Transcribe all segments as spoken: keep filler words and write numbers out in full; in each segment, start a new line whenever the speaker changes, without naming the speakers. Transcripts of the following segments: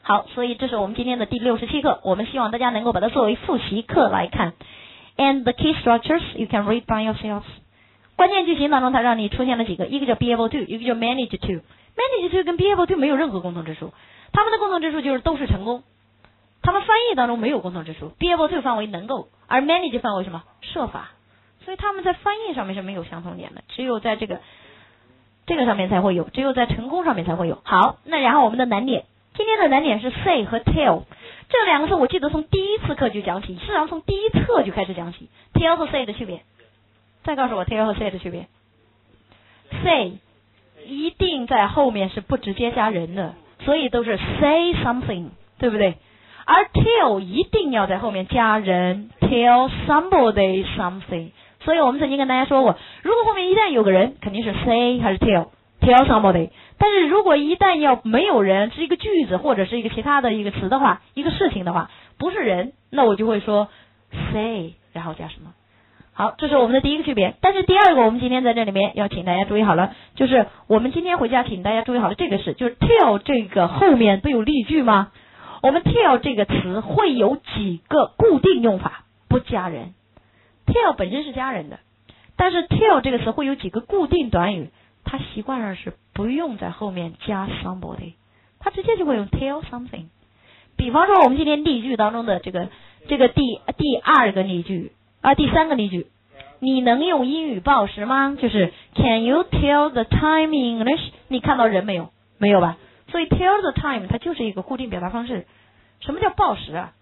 好，所以这是我们今天的第六十七课，我们希望大家能够把它作为复习课来看。And the key structures you can read by yourself。关键句型当中，它让你出现了几个，一个叫 be able to， 一个叫 manage to。manage to 跟 be able to 没有任何共同之处，它们的共同之处就是都是成功。它们翻译当中没有共同之处 ，be able to 范围能够，而 manage 范围什么？设法。所以他们在翻译上面是没有相同点的，只有在这个这个上面才会有，只有在成功上面才会有。好，那然后我们的难点，今天的难点是 say 和 tell。这两个字我记得从第一次课就讲起，事实上从第一册就开始讲起 tell 和 say 的区别。再告诉我 tell 和 say 的区别。say 一定在后面是不直接加人的，所以都是 say something， 对不对？而 tell 一定要在后面加人 tell somebody something。所以我们曾经跟大家说过，如果后面一旦有个人，肯定是 say 还是 tell tell somebody。但是如果一旦要没有人，是一个句子或者是一个其他的一个词的话，一个事情的话，不是人，那我就会说 say 然后加什么。好，这是我们的第一个区别。但是第二个，我们今天在这里面要请大家注意好了，就是我们今天回家请大家注意好了这个事，就是 tell 这个后面不有例句吗？我们 tell 这个词会有几个固定用法，不加人。tell 本身是加人的，但是 tell 这个词会有几个固定短语，它习惯上是不用在后面加 somebody， 它直接就会用 tell something。比方说我们今天例句当中的这个这个第第二个例句啊，第三个例句，你能用英语报时吗？就是 Can you tell the time in English？ 你看到人没有？没有吧？所以 tell the time 它就是一个固定表达方式。什么叫报时啊？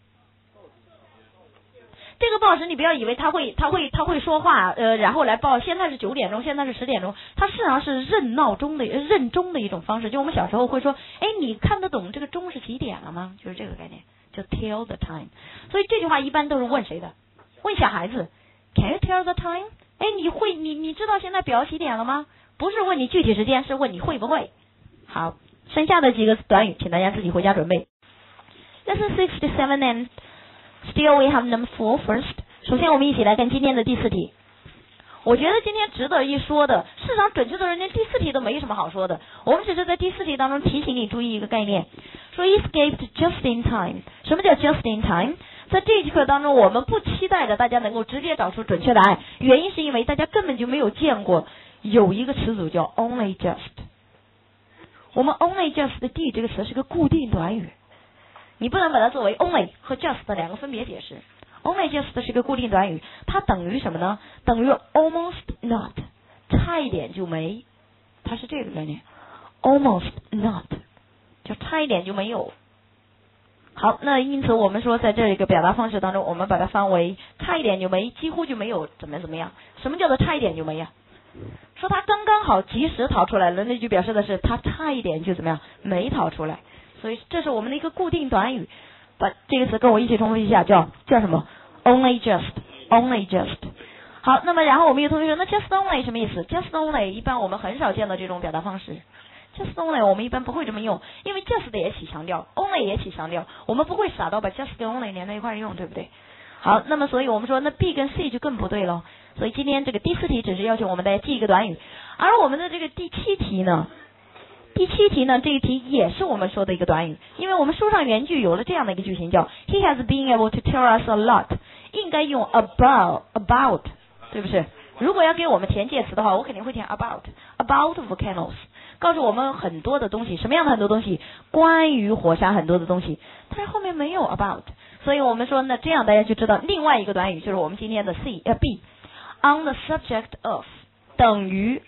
这个报时你不要以为他会他会他会说话，呃，然后来报现在是九点钟，现在是十点钟，它事实上是认闹钟的认钟的一种方式。就我们小时候会说，哎，你看得懂这个钟是几点了吗？就是这个概念，叫 tell the time。所以这句话一般都是问谁的？问小孩子 ，Can you tell the time？ 哎，你会你你知道现在表几点了吗？不是问你具体时间，是问你会不会。好，剩下的几个短语，请大家自己回家准备。Lesson sixty-seven and still we have number four first。首先我们一起来看今天的第四题。我觉得今天值得一说的，市场准确的人连第四题都没什么好说的。我们只是在第四题当中提醒你注意一个概念，说 escaped just in time。什么叫 just in time？ 在这节课当中，我们不期待着大家能够直接找出准确答案，原因是因为大家根本就没有见过有一个词组叫 only just。我们 only just 的 d 这个词是个固定短语。你不能把它作为 only 和 just 的两个分别解释。only just 是个固定短语，它等于什么呢？等于 almost not， 差一点就没，它是这个概念 almost not， 就差一点就没有。好，那因此我们说在这一个表达方式当中，我们把它翻为差一点就没，几乎就没有，怎么怎么样？什么叫做差一点就没呀？说它刚刚好及时逃出来了，那就表示的是它差一点就怎么样没逃出来。所以这是我们的一个固定短语，把这个词跟我一起重复一下，叫叫什么 ？Only just, only just。好，那么然后我们有同学说，那 just only 什么意思 ？just only 一般我们很少见到这种表达方式。just only 我们一般不会这么用，因为 just 的也起强调 ，only 也起强调，我们不会傻到把 just 跟 only 连在一块用，对不对？好，那么所以我们说，那 B 跟 C 就更不对了。所以今天这个第四题只是要求我们大家记一个短语，而我们的这个第七题呢？第七题呢，这一题也是我们说的一个短语，因为我们书上原句有了这样的一个句型，叫 He has been able to tell us a lot， 应该用 about about， 对不是？如果要给我们填介词的话，我肯定会填 about about volcanoes， 告诉我们很多的东西，什么样的很多东西？关于火山很多的东西，但是后面没有 about， 所以我们说呢，这样大家就知道另外一个短语就是我们今天的 C 呃 B，on the subject of 等于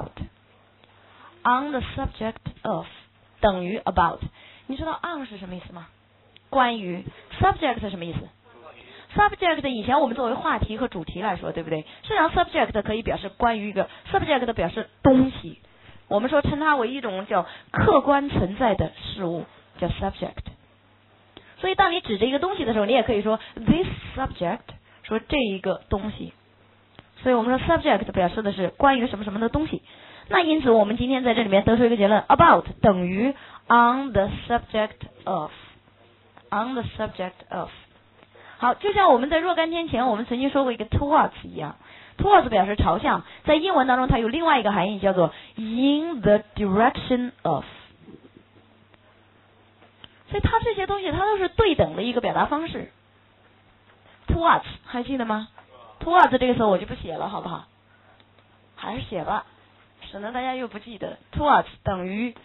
about。On the subject of 等于 about， 你知道 on 是什么意思吗？关于 subject 是什么意思 ？subject 以前我们作为话题和主题来说，对不对？实际上 subject 可以表示关于一个 subject 表示东西，我们说称它为一种叫客观存在的事物，叫 subject。所以当你指着一个东西的时候，你也可以说 this subject， 说这一个东西。所以我们说 subject 表示的是关于什么什么的东西。那因此我们今天在这里面得出一个结论 about 等于 on the subject of on the subject of。 好，就像我们在若干天前我们曾经说过一个 towards 一样， towards 表示朝向，在英文当中它有另外一个含义叫做 in the direction of。 所以它这些东西它都是对等的一个表达方式。Towards 还记得吗？ Towards 这个时候我就不写了，好不好？还是写吧，省得大家又不记得。Towards 等于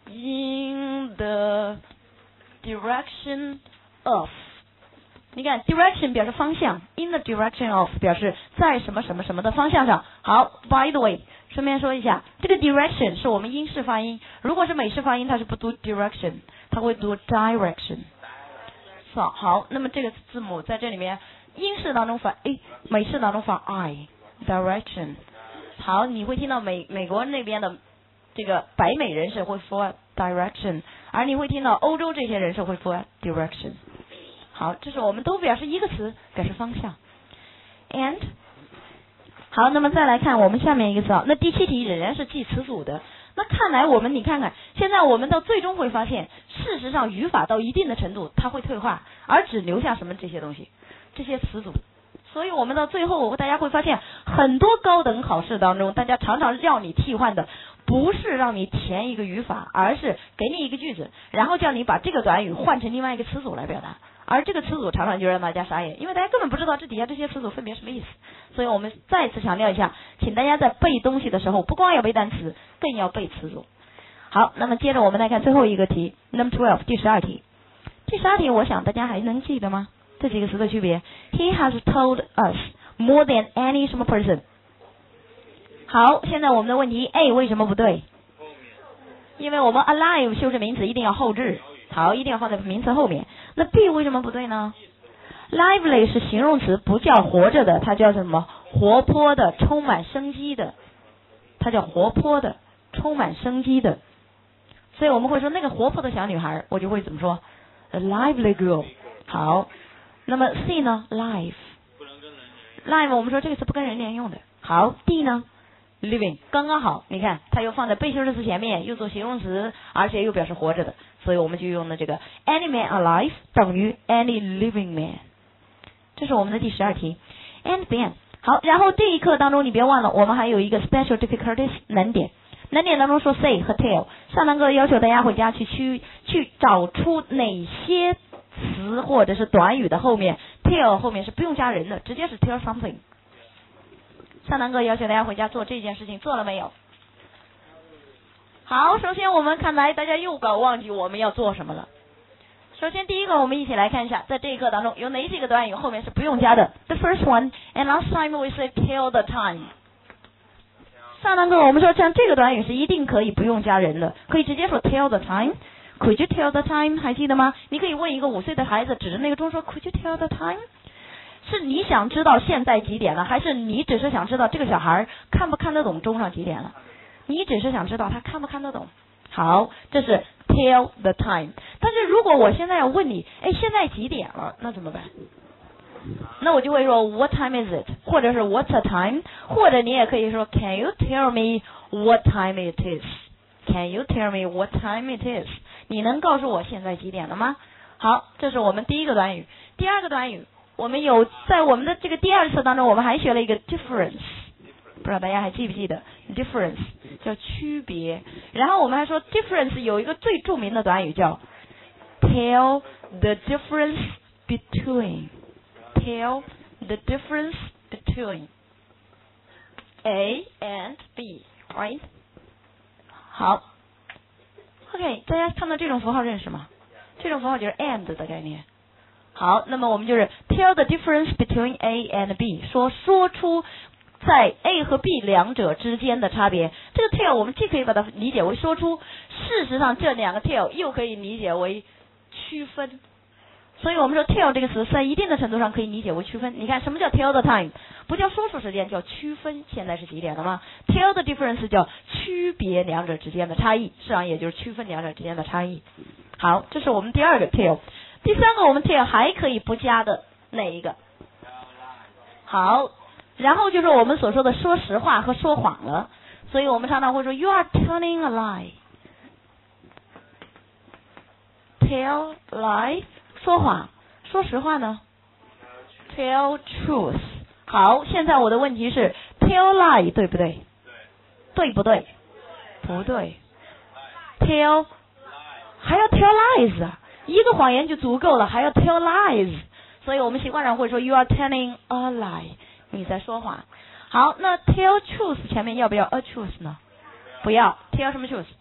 in the direction of。你看 direction 表示方向 ，in the direction of 表示在什么什么什么的方向上。好 ，by the way， 顺便说一下，这个 direction 是我们英式发音，如果是美式发音，它是不读 direction， 它会读 direction。好，好，那么这个字母在这里面，英式当中发 a， 美式当中发 i，direction。好，你会听到美美国那边的这个白美人士会说 direction， 而你会听到欧洲这些人士会说 direction。好，这是我们都表示一个词，表示方向。And 好，那么再来看我们下面一个词啊，那第七题仍然是记词组的。那看来我们你看看，现在我们到最终会发现，事实上语法到一定的程度它会退化，而只留下什么这些东西，这些词组。所以我们到最后大家会发现，很多高等考试当中，大家常常要你替换的不是让你填一个语法，而是给你一个句子，然后叫你把这个短语换成另外一个词组来表达。而这个词组常常就让大家傻眼，因为大家根本不知道这底下这些词组分别什么意思。所以我们再次强调一下，请大家在背东西的时候，不光要背单词，更要背词组。好，那么接着我们来看最后一个题 ，Number twelve 第十二题。第十二题，我想大家还能记得吗？这几个词的区别。He has told us more than any 什么 person。好，现在我们的问题 A 为什么不对？因为我们 alive 修饰名词一定要后置。好，一定要放在名词后面。那 B 为什么不对呢？ lively 是形容词，不叫活着的，它叫什么？活泼的，充满生机的，它叫活泼的，充满生机的。所以我们会说那个活泼的小女孩，我就会怎么说 ？A lively girl。好，那么 C 呢 ？live。live 我们说这个词不跟人连用的。好 ，D 呢 ？living 刚刚好，你看它又放在被修饰词前面，又做形容词，而且又表示活着的，所以我们就用的这个 any man alive 等于 any living man。这是我们的第十二题 ，and then 好，然后这一课当中你别忘了，我们还有一个 special difficulties 难点，难点当中说 say 和 tell， 上堂课要求大家回家去去去找出哪些词或者是短语的后面 tell 后面是不用加人的，直接是 tell something。上堂课要求大家回家做这件事情，做了没有？好，首先我们看来大家又搞忘记我们要做什么了。首先第一个，我们一起来看一下，在这一课当中有哪几个短语后面是不用加的。The first one, and last time we said tell the time。上堂课我们说像这个短语是一定可以不用加人的，可以直接说 tell the time。Could you tell the time？ 还记得吗？你可以问一个五岁的孩子，指着那个钟说 Could you tell the time？是你想知道现在几点了，还是你只是想知道这个小孩看不看得懂钟上几点了？你只是想知道他看不看得懂。好，这是 tell the time。但是如果我现在要问你，哎，现在几点了？那怎么办？那我就会说 What time is it？ 或者是 What's the time？ 或者你也可以说 Can you tell me what time it is？Can you tell me what time it is？ 你能告诉我现在几点了吗？好，这是我们第一个短语。第二个短语，我们有在我们的这个第二次当中，我们还学了一个 difference， 不知道大家还记不记得 difference 叫区别。然后我们还说 difference 有一个最著名的短语叫 tell the difference between tell the difference between A and B right。好 ，OK， 大家看到这种符号认识吗？这种符号就是 and 的概念。好，那么我们就是 tell the difference between A and B， 说说出在 A 和 B 两者之间的差别。这个 tell 我们既可以把它理解为说出，事实上这两个 tell 又可以理解为区分。所以我们说 tell 这个词在一定的程度上可以理解为区分。你看什么叫 tell the time？ 不叫说出时间，叫区分现在是几点了吗？ tell the difference 叫区别两者之间的差异，实际上也就是区分两者之间的差异。好，这是我们第二个 tell。第三个我们 tell 还可以不加的哪一个？好，然后就是我们所说的说实话和说谎了。所以我们常常会说 you are telling a lie。tell lie 说谎，说实话呢 tell truth。 好，现在我的问题是 tell lie 对不对？对不对？不对。tell 还要 tell lies 啊， 一个谎言就足够了，还要 tell lies， 所以我们习惯上会说 you are telling a lie， 你在说谎。好，那 tell truth 前面要不要 a truth 呢？不要 tell 什么 truth？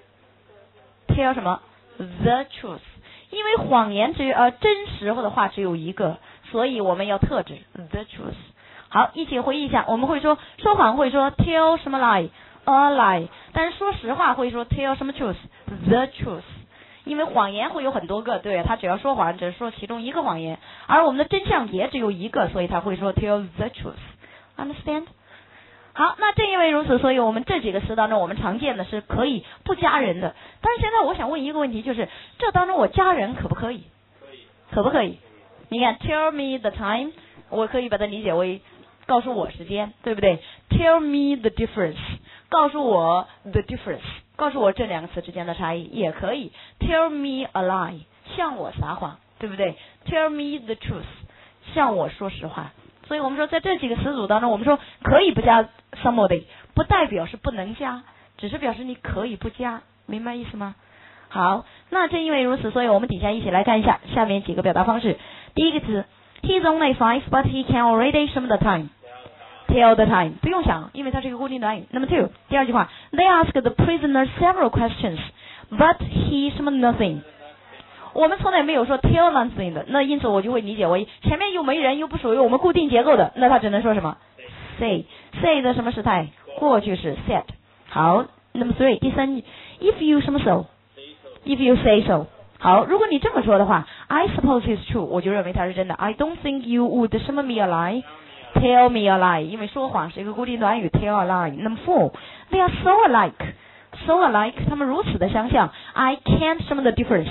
tell 什么 the truth， 因为谎言只呃真实或者话只有一个，所以我们要特指 the truth。好，一起回忆一下，我们会说说谎会说 tell 什么 lie a lie， 但是说实话会说 tell 什么 truth the truth， 因为谎言会有很多个，对，他只要说谎只说其中一个谎言，而我们的真相也只有一个，所以他会说 tell the truth。 Understand？ 好，那正因为如此，所以我们这几个词当中我们常见的是可以不加人的。但是现在我想问一个问题，就是这当中我加人可不可以？可以。可不可以？你看 tell me the time， 我可以把它理解为告诉我时间，对不对？ Tell me the difference， 告诉我 the difference， 告诉我这两个词之间的差异也可以。 Tell me a lie， 向我撒谎，对不对？ Tell me the truth， 向我说实话。所以我们说在这几个词组当中，我们说可以不加 somebody， 不代表是不能加，只是表示你可以不加，明白意思吗？好，那正因为如此，所以我们底下一起来看一下下面几个表达方式。第一个词 He's only five but he can already show the time，tell the time， 不用想，因为它是一个固定短语。那么 two， 第二句话 They asked the prisoner several questions but he 什么 nothing， 我们从来没有说 tell nothing 的，那因此我就会理解为前面又没人又不属于我们固定结构的，那它只能说什么 say say 的什么时态？过去式 said。 好，那么 three， 第三句 if you 什么 so if you say so， 好，如果你这么说的话 I suppose it's true， 我就认为它是真的。 I don't think you would 什么 me a lie Tell me a lie， 因为说谎是一个固定短语 tell a lie。 那么 four， They are so alike so alike， 他们如此的相像 I can't 什么的 difference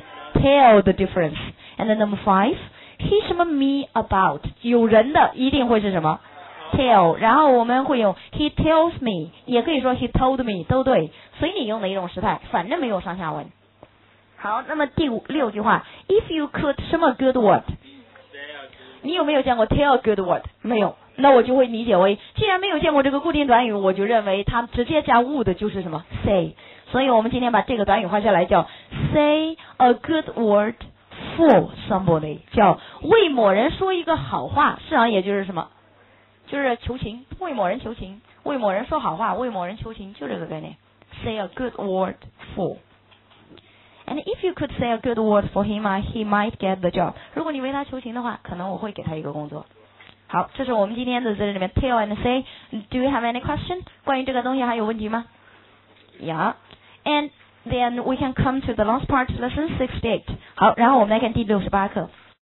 tell the difference。 And then number five， He 什么 me about， 有人的一定会是什么 tell， 然后我们会用 He tells me， 也可以说 He told me， 都对，随你用的一种时态，反正没有上下文。好，那么第五六句话 If you could 什么 good word，你有没有见过 tell good word？ 没有，那我就会理解为既然没有见过这个固定短语，我就认为它直接加 would 就是什么 say， 所以我们今天把这个短语画下来叫 say a good word for somebody， 叫为某人说一个好话，实际上也就是什么，就是求情，为某人求情，为某人说好话，为某人求情，就这个概念 say a good word for。And if you could say a good word for him, he might get the job. 如果你为他求情的话，可能我会给他一个工作。好，这是我们今天的在这里面 tell and say. Do you have any question？ 关于这个东西还有问题吗？ Yeah. And then we can come to the last part, lesson sixty-eight. 好，然后我们来看第六十八课。